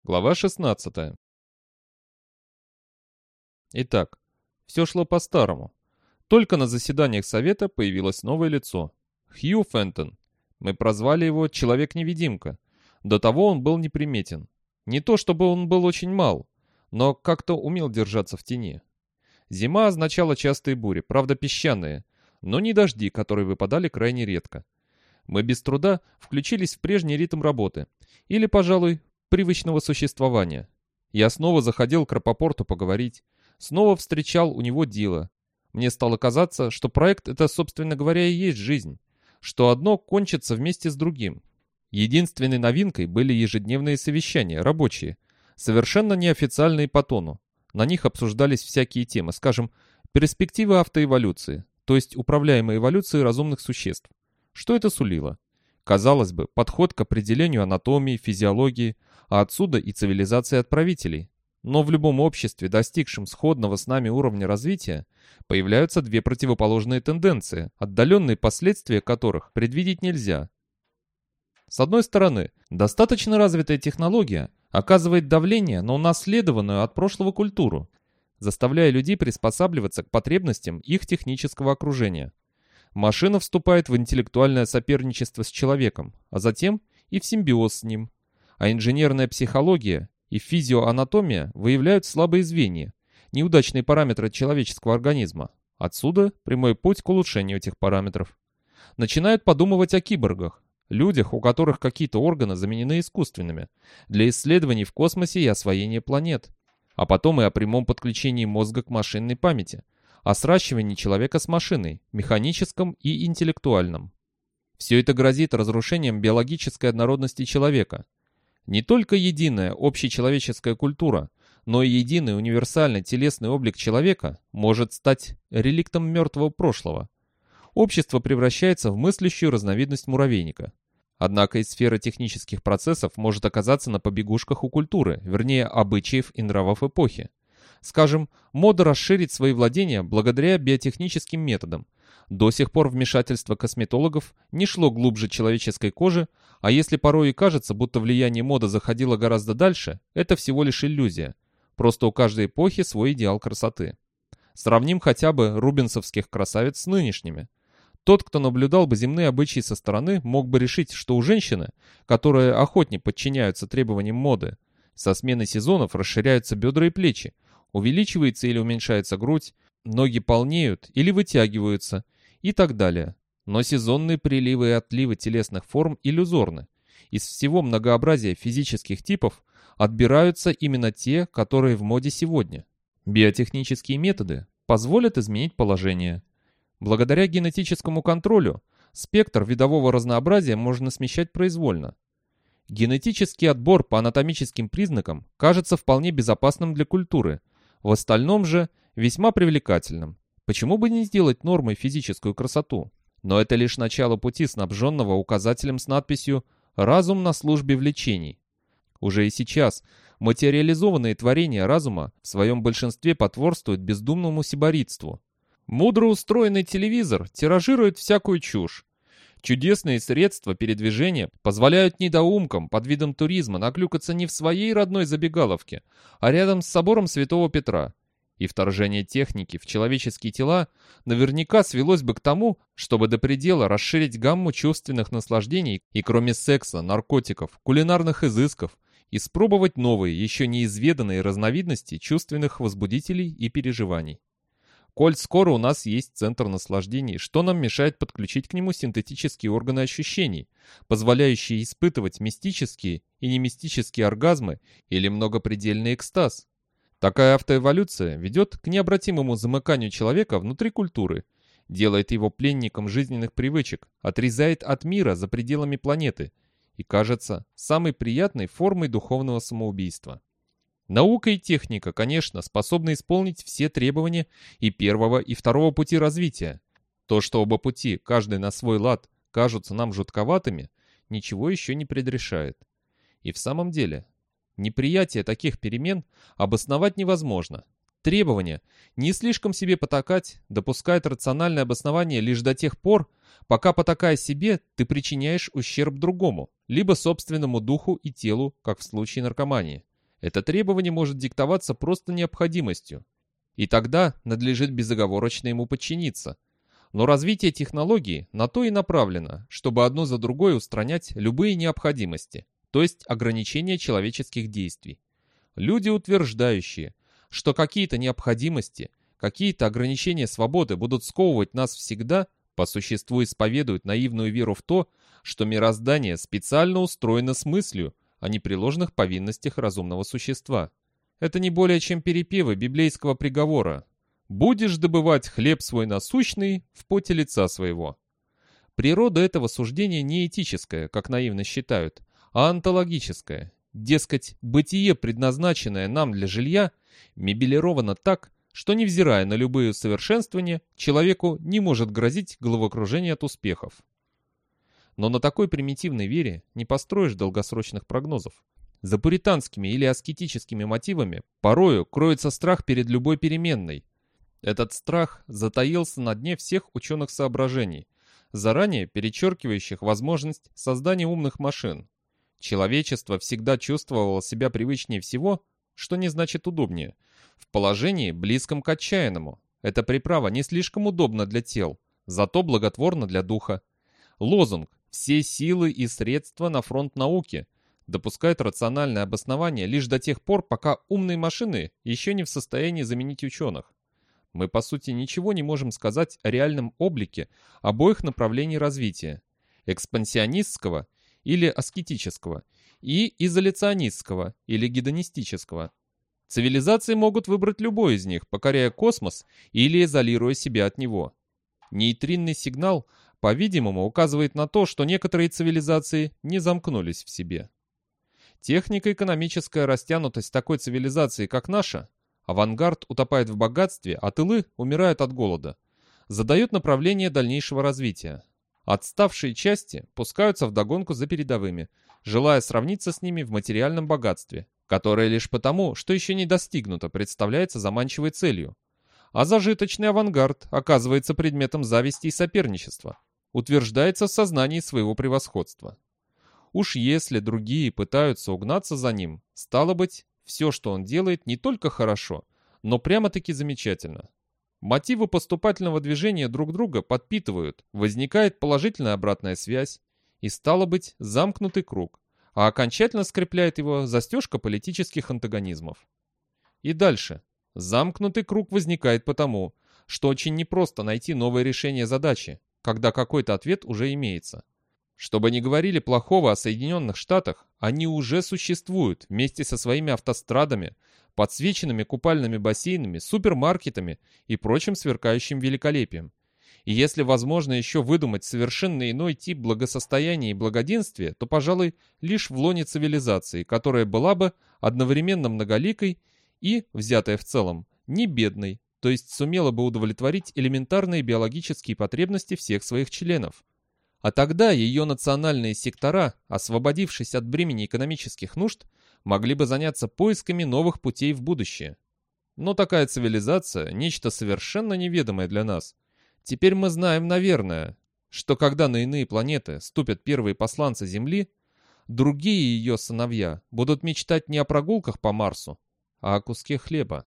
Глава 16. Итак, все шло по-старому. Только на заседаниях совета появилось новое лицо. Хью Фентон. Мы прозвали его «Человек-невидимка». До того он был неприметен. Не то чтобы он был очень мал, но как-то умел держаться в тени. Зима означала частые бури, правда песчаные, но не дожди, которые выпадали крайне редко. Мы без труда включились в прежний ритм работы, или, пожалуй, привычного существования. Я снова заходил к Рапопорту поговорить, снова встречал у него Дила. Мне стало казаться, что проект это, собственно говоря, и есть жизнь, что одно кончится вместе с другим. Единственной новинкой были ежедневные совещания, рабочие, совершенно неофициальные по тону. На них обсуждались всякие темы, скажем, перспективы автоэволюции, то есть управляемой эволюции разумных существ. Что это сулило? Казалось бы, подход к определению анатомии, физиологии, а отсюда и цивилизации отправителей. Но в любом обществе, достигшем сходного с нами уровня развития, появляются две противоположные тенденции, отдаленные последствия которых предвидеть нельзя. С одной стороны, достаточно развитая технология оказывает давление на унаследованную от прошлого культуру, заставляя людей приспосабливаться к потребностям их технического окружения. Машина вступает в интеллектуальное соперничество с человеком, а затем и в симбиоз с ним. А инженерная психология и физиоанатомия выявляют слабые звенья, неудачные параметры человеческого организма. Отсюда прямой путь к улучшению этих параметров. Начинают подумывать о киборгах, людях, у которых какие-то органы заменены искусственными, для исследований в космосе и освоения планет. А потом и о прямом подключении мозга к машинной памяти, о сращивании человека с машиной, механическом и интеллектуальном. Все это грозит разрушением биологической однородности человека. Не только единая общечеловеческая культура, но и единый универсальный телесный облик человека может стать реликтом мертвого прошлого. Общество превращается в мыслящую разновидность муравейника. Однако и сфера технических процессов может оказаться на побегушках у культуры, вернее обычаев и нравов эпохи. Скажем, мода расширит свои владения благодаря биотехническим методам. До сих пор вмешательство косметологов не шло глубже человеческой кожи, а если порой и кажется, будто влияние моды заходило гораздо дальше, это всего лишь иллюзия. Просто у каждой эпохи свой идеал красоты. Сравним хотя бы рубенсовских красавиц с нынешними. Тот, кто наблюдал бы земные обычаи со стороны, мог бы решить, что у женщины, которые охотнее подчиняются требованиям моды, со сменой сезонов расширяются бедра и плечи, увеличивается или уменьшается грудь, ноги полнеют или вытягиваются и так далее. Но сезонные приливы и отливы телесных форм иллюзорны. Из всего многообразия физических типов отбираются именно те, которые в моде сегодня. Биотехнические методы позволят изменить положение. Благодаря генетическому контролю спектр видового разнообразия можно смещать произвольно. Генетический отбор по анатомическим признакам кажется вполне безопасным для культуры, в остальном же весьма привлекательным. Почему бы не сделать нормой физическую красоту? Но это лишь начало пути, снабженного указателем с надписью «Разум на службе влечений». Уже и сейчас материализованные творения разума в своем большинстве потворствуют бездумному сиборитству. Мудро устроенный телевизор тиражирует всякую чушь. Чудесные средства передвижения позволяют недоумкам под видом туризма наклюкаться не в своей родной забегаловке, а рядом с собором Святого Петра. И вторжение техники в человеческие тела наверняка свелось бы к тому, чтобы до предела расширить гамму чувственных наслаждений и кроме секса, наркотиков, кулинарных изысков, испробовать новые, еще неизведанные разновидности чувственных возбудителей и переживаний. Коль скоро у нас есть центр наслаждений, что нам мешает подключить к нему синтетические органы ощущений, позволяющие испытывать мистические и немистические оргазмы или многопредельный экстаз? Такая автоэволюция ведет к необратимому замыканию человека внутри культуры, делает его пленником жизненных привычек, отрезает от мира за пределами планеты и кажется самой приятной формой духовного самоубийства. Наука и техника, конечно, способны исполнить все требования и первого, и второго пути развития. То, что оба пути, каждый на свой лад, кажутся нам жутковатыми, ничего еще не предрешает. И в самом деле, неприятие таких перемен обосновать невозможно. Требование не слишком себе потакать допускает рациональное обоснование лишь до тех пор, пока, потакая себе, ты причиняешь ущерб другому, либо собственному духу и телу, как в случае наркомании. Это требование может диктоваться просто необходимостью. И тогда надлежит безоговорочно ему подчиниться. Но развитие технологии на то и направлено, чтобы одно за другой устранять любые необходимости, то есть ограничения человеческих действий. Люди, утверждающие, что какие-то необходимости, какие-то ограничения свободы будут сковывать нас всегда, по существу исповедуют наивную веру в то, что мироздание специально устроено с мыслью о непреложных повинностях разумного существа. Это не более чем перепевы библейского приговора: «Будешь добывать хлеб свой насущный в поте лица своего». Природа этого суждения не этическая, как наивно считают, а онтологическая. Дескать, бытие, предназначенное нам для жилья, мебелировано так, что, невзирая на любые усовершенствования, человеку не может грозить головокружение от успехов. Но на такой примитивной вере не построишь долгосрочных прогнозов. За пуританскими или аскетическими мотивами порою кроется страх перед любой переменной. Этот страх затаился на дне всех ученых соображений, заранее перечеркивающих возможность создания умных машин. Человечество всегда чувствовало себя привычнее всего, что не значит удобнее, в положении, близком к отчаянному. Эта приправа не слишком удобна для тел, зато благотворна для духа. Лозунг «Все силы и средства на фронт науки» допускает рациональное обоснование лишь до тех пор, пока умные машины еще не в состоянии заменить ученых. Мы, по сути, ничего не можем сказать о реальном облике обоих направлений развития – экспансионистского или аскетического, и изоляционистского или гедонистического. Цивилизации могут выбрать любой из них, покоряя космос или изолируя себя от него. Нейтринный сигнал, по-видимому, указывает на то, что некоторые цивилизации не замкнулись в себе. Технико-экономическая растянутость такой цивилизации, как наша, авангард утопает в богатстве, а тылы умирают от голода, задает направление дальнейшего развития. Отставшие части пускаются вдогонку за передовыми, желая сравниться с ними в материальном богатстве, которое лишь потому, что еще не достигнуто, представляется заманчивой целью. А зажиточный авангард оказывается предметом зависти и соперничества, утверждается в сознании своего превосходства. Уж если другие пытаются угнаться за ним, стало быть, все, что он делает, не только хорошо, но прямо-таки замечательно. Мотивы поступательного движения друг друга подпитывают, возникает положительная обратная связь, и стало быть, замкнутый круг, а окончательно скрепляет его застежка политических антагонизмов. И дальше. Замкнутый круг возникает потому, что очень непросто найти новое решение задачи, когда какой-то ответ уже имеется. Что бы ни говорили плохого о Соединенных Штатах, они уже существуют вместе со своими автострадами, подсвеченными купальными бассейнами, супермаркетами и прочим сверкающим великолепием. И если возможно еще выдумать совершенно иной тип благосостояния и благоденствия, то, пожалуй, лишь в лоне цивилизации, которая была бы одновременно многоликой и, взятая в целом, не бедной, то есть сумела бы удовлетворить элементарные биологические потребности всех своих членов. А тогда ее национальные сектора, освободившись от бремени экономических нужд, могли бы заняться поисками новых путей в будущее. Но такая цивилизация – нечто совершенно неведомое для нас. Теперь мы знаем, наверное, что когда на иные планеты ступят первые посланцы Земли, другие ее сыновья будут мечтать не о прогулках по Марсу, а о куске хлеба.